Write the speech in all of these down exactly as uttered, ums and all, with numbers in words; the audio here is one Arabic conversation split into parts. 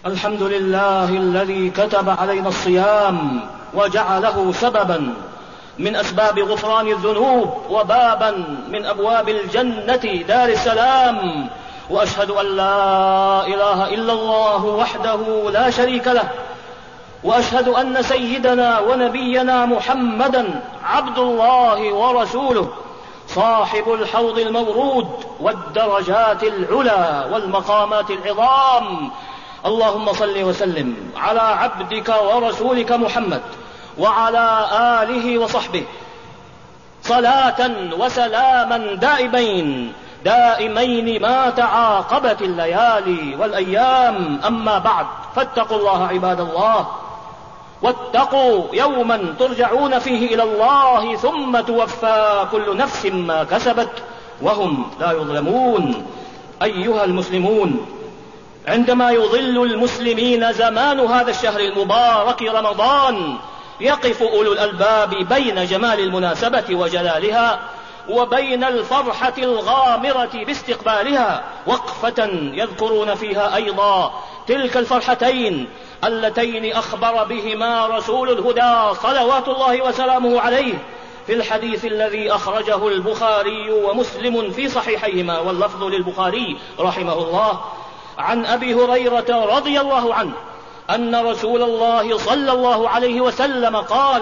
الحمد لله الذي كتب علينا الصيام وجعله سببا من أسباب غفران الذنوب وبابا من أبواب الجنة دار السلام. وأشهد أن لا إله إلا الله وحده لا شريك له، وأشهد أن سيدنا ونبينا محمدا عبد الله ورسوله، صاحب الحوض المورود والدرجات العلى والمقامات العظام. اللهم صل وسلم على عبدك ورسولك محمد وعلى آله وصحبه صلاة وسلاما دائمين دائمين ما تعاقبت الليالي والأيام. أما بعد، فاتقوا الله عباد الله، واتقوا يوما ترجعون فيه إلى الله ثم توفى كل نفس ما كسبت وهم لا يظلمون. أيها المسلمون، عندما يظل المسلمين زمان هذا الشهر المبارك رمضان، يقف أولو الألباب بين جمال المناسبة وجلالها وبين الفرحة الغامرة باستقبالها وقفة يذكرون فيها أيضا تلك الفرحتين اللتين أخبر بهما رسول الهدى صلوات الله وسلامه عليه في الحديث الذي أخرجه البخاري ومسلم في صحيحيهما، واللفظ للبخاري رحمه الله، عن أبي هريرة رضي الله عنه أن رسول الله صلى الله عليه وسلم قال: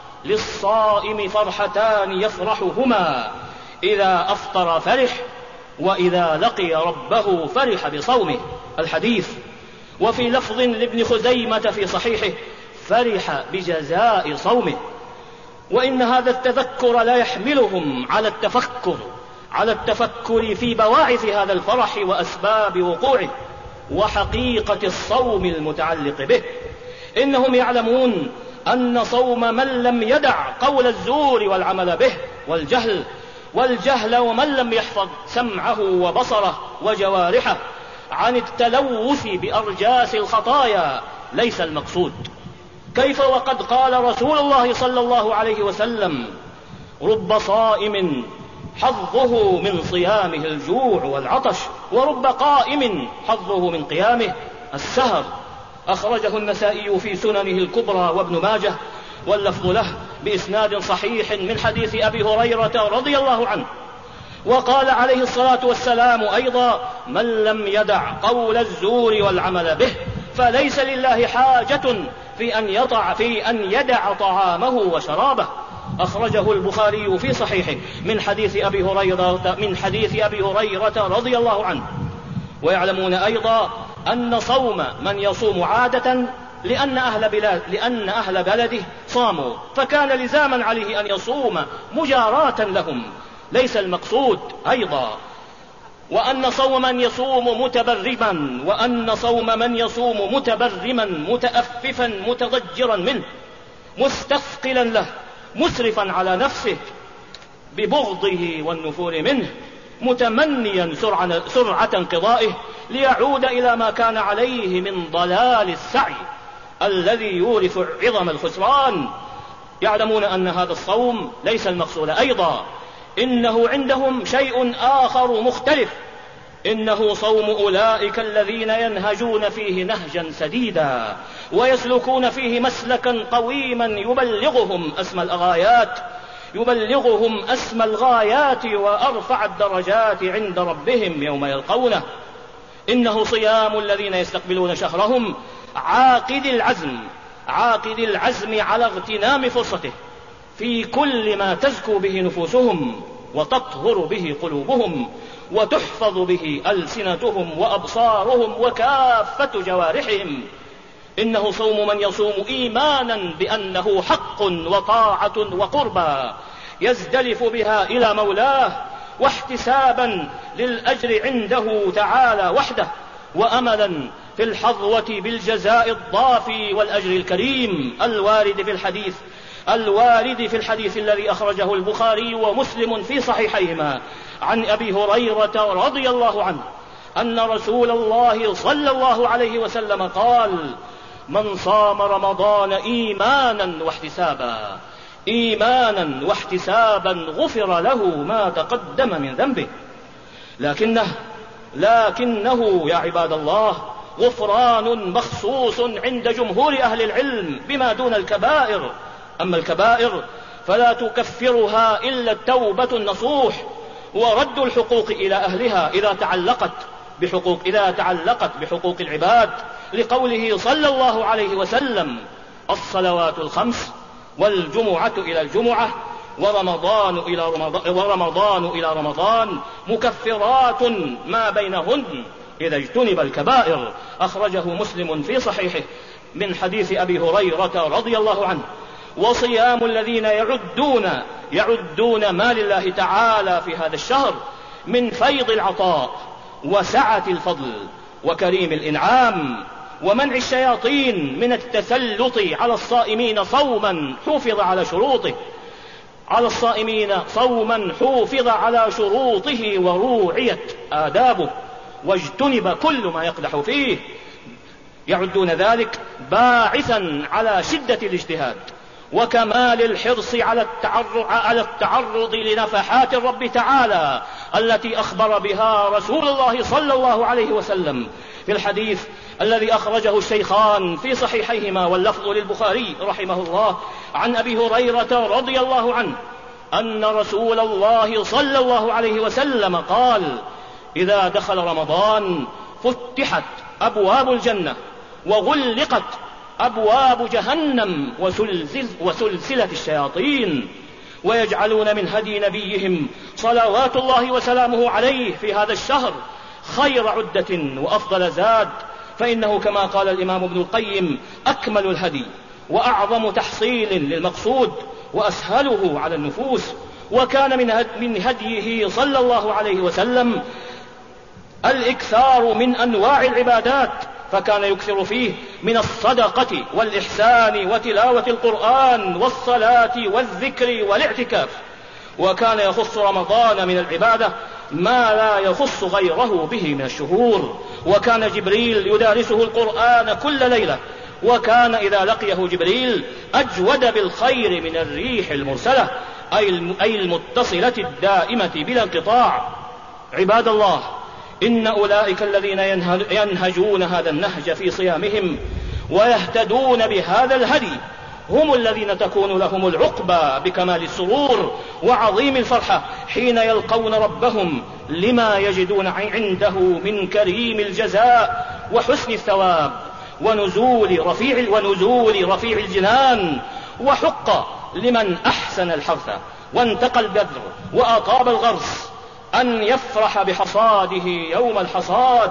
للصائم فرحتان يفرحهما، إذا أفطر فرح، وإذا لقي ربه فرح بصومه. الحديث. وفي لفظ لابن خزيمة في صحيحه: فرح بجزاء صومه. وإن هذا التذكر لا يحملهم على التفكر على التفكر في بواعث هذا الفرح وأسباب وقوعه وحقيقة الصوم المتعلق به. إنهم يعلمون أن صوم من لم يدع قول الزور والعمل به والجهل والجهل ومن لم يحفظ سمعه وبصره وجوارحه عن التلوث بأرجاس الخطايا ليس المقصود. كيف وقد قال رسول الله صلى الله عليه وسلم: رب صائم حظه من صيامه الجوع والعطش، ورب قائم حظه من قيامه السهر. أخرجه النسائي في سننه الكبرى وابن ماجه، واللفظ له بإسناد صحيح من حديث أبي هريرة رضي الله عنه. وقال عليه الصلاة والسلام أيضا: من لم يدع قول الزور والعمل به فليس لله حاجة في أن يطع في أن يدع طعامه وشرابه. أخرجه البخاري في صحيحه من حديث أبي هريرة من حديث أبي هريرة رضي الله عنه. ويعلمون أيضا أن صوم من يصوم عادة لأن أهل, بلاد لأن أهل بلده صاموا، فكان لزاما عليه أن يصوم مجاراة لهم، ليس المقصود أيضا. وأن صوم من يصوم متبرما وأن صوم من يصوم متبرما متأففا متضجرا منه مستثقلا له مسرفا على نفسه ببغضه والنفور منه متمنيا سرعة انقضائه ليعود إلى ما كان عليه من ضلال السعي الذي يورث عظم الخسران. يعلمون أن هذا الصوم ليس المقصود أيضا، إنه عندهم شيء آخر مختلف. إنه صوم أولئك الذين ينهجون فيه نهجا سديدا ويسلكون فيه مسلكا قويما يبلغهم أسمى الغايات يبلغهم أسمى الغايات وأرفع الدرجات عند ربهم يوم يلقونه. إنه صيام الذين يستقبلون شهرهم عاقد العزم عاقد العزم على اغتنام فرصته في كل ما تزكو به نفوسهم وتطهر به قلوبهم وتحفظ به ألسنتهم وأبصارهم وكافة جوارحهم. إنه صوم من يصوم إيمانا بأنه حق وطاعة وقربى يزدلف بها إلى مولاه، واحتسابا للأجر عنده تعالى وحده، وأملا في الحظوة بالجزاء الضافي والأجر الكريم الوارد في الحديث الوارد في الحديث الذي أخرجه البخاري ومسلم في صحيحيهما عن أبي هريرة رضي الله عنه أن رسول الله صلى الله عليه وسلم قال: من صام رمضان إيمانا واحتسابا إيمانا واحتسابا غفر له ما تقدم من ذنبه. لكنه لكنه يا عباد الله غفران مخصوص عند جمهور أهل العلم بما دون الكبائر. أما الكبائر فلا تكفرها إلا التوبة النصوح ورد الحقوق إلى أهلها إذا تعلقت بحقوق, إذا تعلقت بحقوق العباد، لقوله صلى الله عليه وسلم: الصلوات الخمس والجمعة إلى الجمعة ورمضان إلى رمضان, ورمضان إلى رمضان مكفرات ما بينهن إذا اجتنب الكبائر. أخرجه مسلم في صحيحه من حديث أبي هريرة رضي الله عنه. وصيام الذين يعدون يعدون ما لله تعالى في هذا الشهر من فيض العطاء وسعة الفضل وكريم الإنعام ومنع الشياطين من التسلط على الصائمين صوما حفظ على شروطه على الصائمين صوما حفظ على شروطه وروعيت آدابه واجتنب كل ما يقدح فيه، يعدون ذلك باعثا على شدة الاجتهاد وكمال الحرص على التعرض, على التعرض لنفحات الرب تعالى التي أخبر بها رسول الله صلى الله عليه وسلم في الحديث الذي أخرجه الشيخان في صحيحيهما واللفظ للبخاري رحمه الله عن أبي هريرة رضي الله عنه أن رسول الله صلى الله عليه وسلم قال: إذا دخل رمضان فتحت أبواب الجنة وغلقت أبواب جهنم وسلسل وسلسلة الشياطين، ويجعلون من هدي نبيهم صلوات الله وسلامه عليه في هذا الشهر خير عدة وأفضل زاد، فإنه كما قال الإمام ابن القيم: أكمل الهدي وأعظم تحصيل للمقصود وأسهله على النفوس. وكان من هديه صلى الله عليه وسلم الإكثار من أنواع العبادات، فكان يكثر فيه من الصدقة والإحسان وتلاوة القرآن والصلاة والذكر والاعتكاف. وكان يخص رمضان من العبادة ما لا يخص غيره به من الشهور. وكان جبريل يدارسه القرآن كل ليلة، وكان إذا لقيه جبريل أجود بالخير من الريح المرسلة أي المتصلة الدائمة بلا انقطاع. عباد الله، إن أولئك الذين ينهجون هذا النهج في صيامهم ويهتدون بهذا الهدي هم الذين تكون لهم العقبى بكمال السرور وعظيم الفرحة حين يلقون ربهم لما يجدون عنده من كريم الجزاء وحسن الثواب ونزول رفيع, ونزول رفيع الجنان. وحق لمن أحسن الحرث وانتقى البذر وأطاب الغرس أن يفرح بحصاده يوم الحصاد.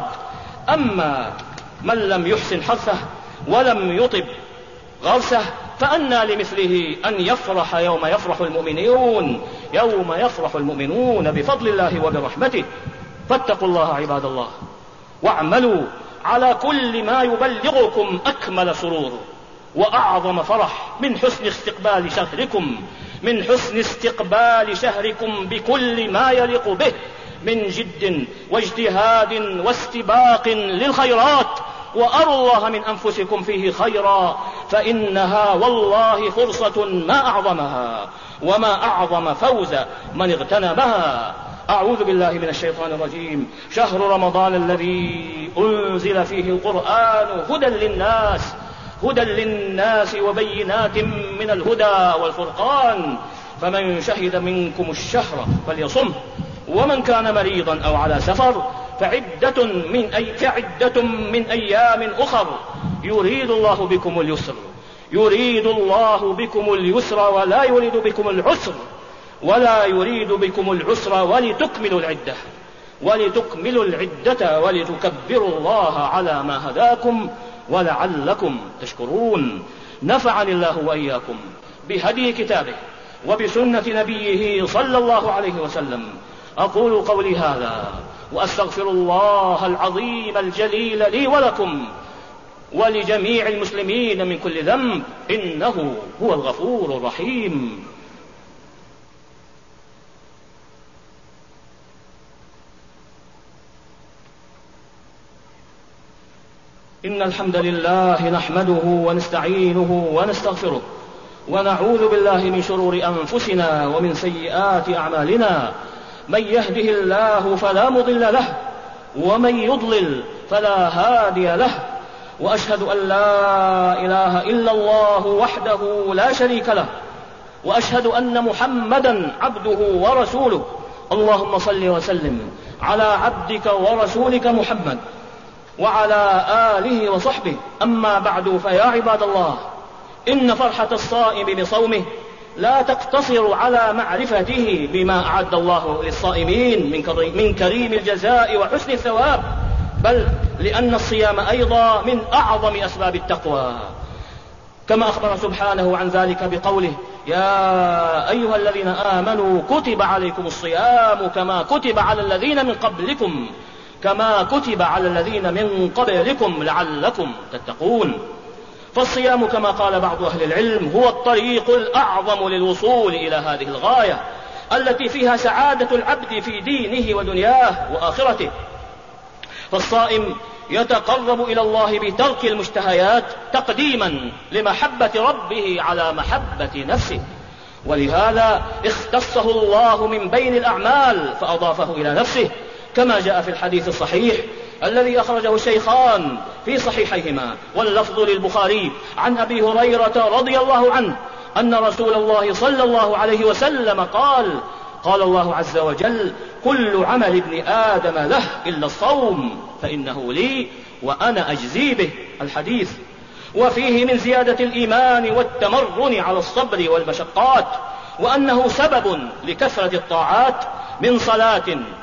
أما من لم يحسن حرثه ولم يطب غرسه فأنى لمثله أن يفرح يوم يفرح المؤمنون يوم يفرح المؤمنون بفضل الله وبرحمته. فاتقوا الله عباد الله، واعملوا على كل ما يبلغكم أكمل سرور وأعظم فرح من حسن استقبال شهركم من حسن استقبال شهركم بكل ما يليق به من جد واجتهاد واستباق للخيرات. وأروا الله من أنفسكم فيه خيرا، فإنها والله فرصة ما أعظمها وما أعظم فوز من اغتنمها. أعوذ بالله من الشيطان الرجيم. شهر رمضان الذي أنزل فيه القرآن هدى للناس هدى للناس وبينات من الهدى والفرقان، فمن شهد منكم الشهر فليصمه، ومن كان مريضا أو على سفر فعدة من, أي فعدة من أيام أخر يريد الله بكم اليسر يريد الله بكم اليسر ولا يريد بكم العسر ولا يريد بكم العسر ولتكملوا العدة ولتكملوا العدة ولتكبروا الله على ما هداكم ولعلكم تشكرون. نفعني الله وإياكم بهدي كتابه وبسنة نبيه صلى الله عليه وسلم. أقول قولي هذا وأستغفر الله العظيم الجليل لي ولكم ولجميع المسلمين من كل ذنب، إنه هو الغفور الرحيم. إن الحمد لله نحمده ونستعينه ونستغفره ونعوذ بالله من شرور أنفسنا ومن سيئات أعمالنا. من يهده الله فلا مضل له ومن يضلل فلا هادي له، وأشهد أن لا إله إلا الله وحده لا شريك له، وأشهد أن محمدا عبده ورسوله. اللهم صل وسلم على عبدك ورسولك محمد وعلى آله وصحبه. أما بعد، فيا عباد الله، إن فرحة الصائم بصومه لا تقتصر على معرفته بما أعد الله للصائمين من كريم الجزاء وحسن الثواب، بل لأن الصيام أيضا من أعظم أسباب التقوى، كما أخبر سبحانه عن ذلك بقوله: يا أيها الذين آمنوا كتب عليكم الصيام كما كتب على الذين من قبلكم كما كتب على الذين من قبلكم لعلكم تتقون. فالصيام كما قال بعض أهل العلم هو الطريق الأعظم للوصول إلى هذه الغاية التي فيها سعادة العبد في دينه ودنياه وآخرته. فالصائم يتقرب إلى الله بترك المشتهيات تقديما لمحبة ربه على محبة نفسه، ولهذا اختصه الله من بين الأعمال فأضافه إلى نفسه، كما جاء في الحديث الصحيح الذي أخرجه الشيخان في صحيحيهما واللفظ للبخاري عن أبي هريرة رضي الله عنه أن رسول الله صلى الله عليه وسلم قال: قال الله عز وجل: كل عمل ابن آدم له إلا الصوم فإنه لي وأنا أجزي به. الحديث. وفيه من زيادة الإيمان والتمرن على الصبر والمشقات، وأنه سبب لكثرة الطاعات من صلاة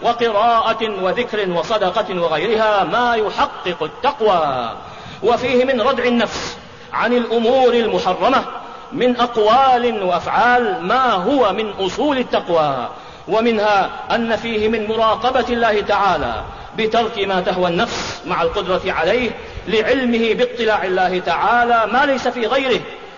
وقراءة وذكر وصدقة وغيرها ما يحقق التقوى. وفيه من ردع النفس عن الأمور المحرمة من أقوال وأفعال ما هو من أصول التقوى، ومنها أن فيه من مراقبة الله تعالى بترك ما تهوى النفس مع القدرة عليه لعلمه باطلاع الله تعالى ما ليس في غيره،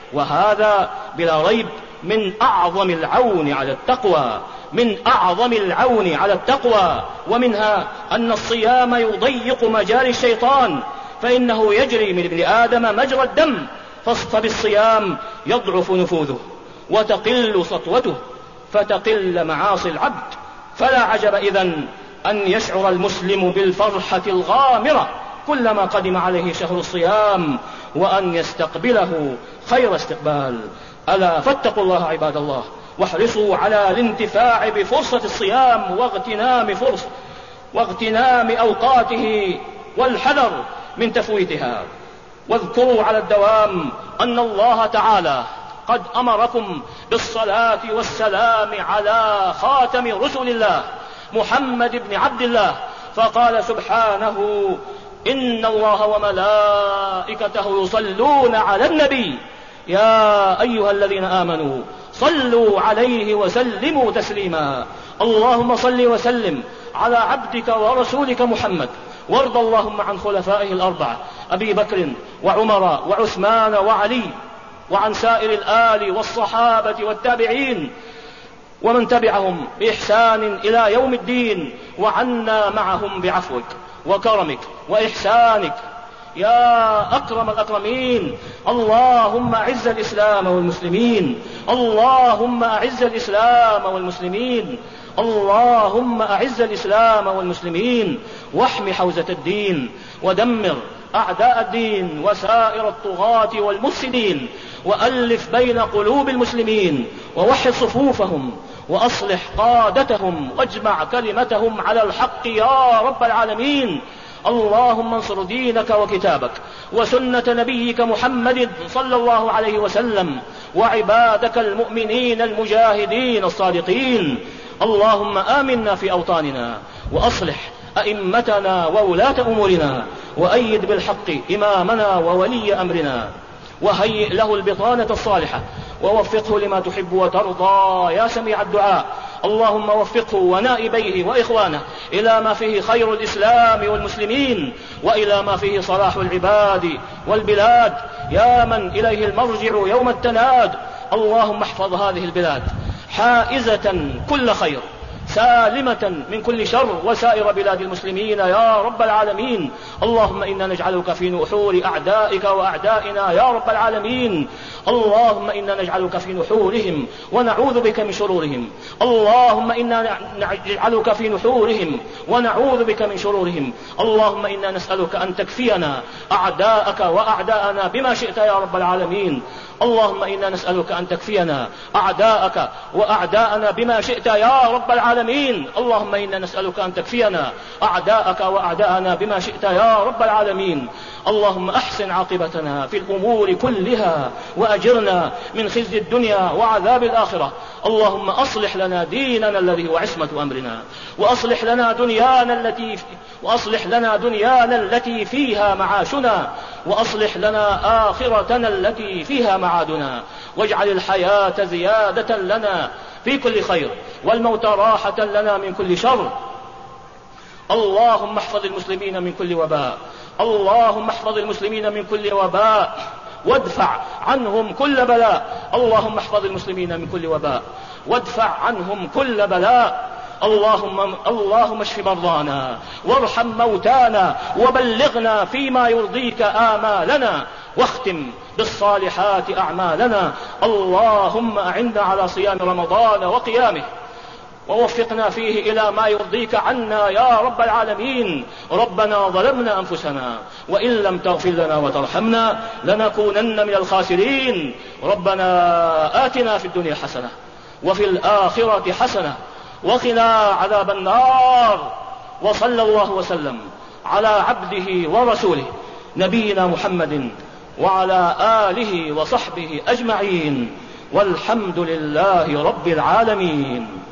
وهذا بلا ريب من أعظم العون على التقوى من أعظم العون على التقوى. ومنها أن الصيام يضيق مجال الشيطان، فإنه يجري من ابن آدم مجرى الدم، فبالصيام يضعف نفوذه وتقل سطوته فتقل معاصي العبد. فلا عجب إذن أن يشعر المسلم بالفرحة الغامرة كلما قدم عليه شهر الصيام، وأن يستقبله خير استقبال. ألا فاتقوا الله عباد الله، واحرصوا على الانتفاع بفرصة الصيام واغتنام فرصة واغتنام أوقاته والحذر من تفويتها. واذكروا على الدوام أن الله تعالى قد أمركم بالصلاة والسلام على خاتم رسل الله محمد بن عبد الله، فقال سبحانه: إن الله وملائكته يصلون على النبي يا أيها الذين آمنوا صلوا عليه وسلموا تسليما. اللهم صل وسلم على عبدك ورسولك محمد، وارض اللهم عن خلفائه الأربعة أبي بكر وعمر وعثمان وعلي، وعن سائر الآل والصحابة والتابعين ومن تبعهم بإحسان إلى يوم الدين، وعنا معهم بعفوك وكرمك وإحسانك يا أكرم الأكرمين. اللهم أعز الإسلام والمسلمين، اللهم أعز الإسلام والمسلمين، اللهم أعز الإسلام والمسلمين، واحم حوزة الدين، ودمر أعداء الدين وسائر الطغاة والمفسدين، وألف بين قلوب المسلمين، ووحد صفوفهم، وأصلح قادتهم، واجمع كلمتهم على الحق يا رب العالمين. اللهم انصر دينك وكتابك وسنة نبيك محمد صلى الله عليه وسلم، وعبادك المؤمنين المجاهدين الصادقين. اللهم آمنا في أوطاننا، وأصلح أئمتنا وولاة أمورنا، وأيد بالحق إمامنا وولي أمرنا، وهيئ له البطانة الصالحة، ووفقه لما تحب وترضى يا سميع الدعاء. اللهم وفقه ونائبيه وإخوانه إلى ما فيه خير الإسلام والمسلمين، وإلى ما فيه صلاح العباد والبلاد، يا من إليه المرجع يوم التناد. اللهم احفظ هذه البلاد حائزة كل خير، سالمة من كل شر وسائر بلاد المسلمين يا رب العالمين. اللهم إنا نجعلك في نحور أعدائك وأعدائنا يا رب العالمين. اللهم إنا نجعلك في نحورهم ونعوذ بك من شرورهم. اللهم إنا نجعلك في نحورهم ونعوذ بك من شرورهم. اللهم إنا نسألك أن تكفينا أعداءك وأعداءنا بما شئت يا رب العالمين. اللهم إنا نسألك أن تكفينا أعداءك وأعداءنا بما شئت يا رب العالمين. اللهم إنا نسألك أن تكفينا أعداءك وأعداءنا بما شئت يا رب العالمين. اللهم أحسن عاقبتنا في الأمور كلها وأجرنا من خزي الدنيا وعذاب الآخرة. اللهم أصلح لنا ديننا الذي هو عصمة أمرنا، وأصلح لنا دنيانا التي وأصلح لنا دنيانا التي فيها معاشنا، وأصلح لنا آخرتنا التي فيها معادنا، واجعل الحياة زيادة لنا في كل خير والموت راحة لنا من كل شر. اللهم احفظ المسلمين من كل وباء. اللهم احفظ المسلمين من كل وباء وادفع عنهم كل بلاء. اللهم احفظ المسلمين من كل وباء وادفع عنهم كل بلاء. اللهم اللهم اشف مرضانا وارحم موتانا وبلغنا فيما يرضيك آمالنا، واختم بالصالحات أعمالنا. اللهم أعنا على صيام رمضان وقيامه، ووفقنا فيه إلى ما يرضيك عنا يا رب العالمين. ربنا ظلمنا أنفسنا وإن لم تغفر لنا وترحمنا لنكونن من الخاسرين. ربنا آتنا في الدنيا حسنة وفي الآخرة حسنة وقنا عذاب النار. وصلى الله وسلم على عبده ورسوله نبينا محمد وعلى آله وصحبه أجمعين، والحمد لله رب العالمين.